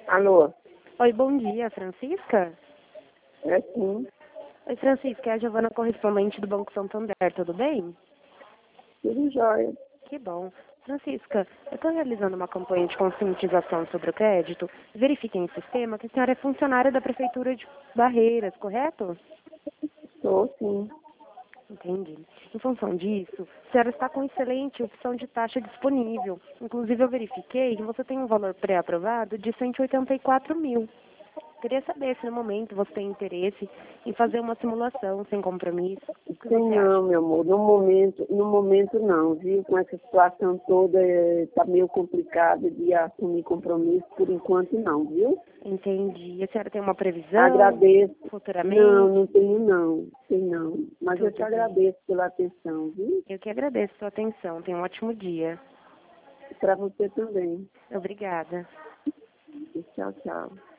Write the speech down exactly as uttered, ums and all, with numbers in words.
Alô? Oi, bom dia, Francisca? É sim, Oi, Francisca, é a Giovana, correspondente do Banco Santander, tudo bem? tudo jóia. Que bom. Francisca, eu estou realizando uma campanha de conscientização sobre o crédito. Verifiquem em sistema que a senhora é funcionária da Prefeitura de Barreiras, correto? Estou sim. Entendi. Em função disso, a senhora está com excelente opção de taxa disponível. Inclusive, eu verifiquei que você tem um valor pré-aprovado de cento e oitenta e quatro mil. Queria saber se no momento você tem interesse em fazer uma simulação sem compromisso. O que Sim, você não, acha? meu amor. No momento, no momento não, viu? Com essa situação toda, está meio complicado de assumir compromisso. Por enquanto não, viu? Entendi. A senhora tem uma previsão Agradeço. futuramente? Não, não tenho não. Tem não. Mas eu Tudo te bem. agradeço pela atenção, viu? Eu que agradeço a sua atenção. Tenha um ótimo dia. Para você também. Obrigada. Tchau, tchau.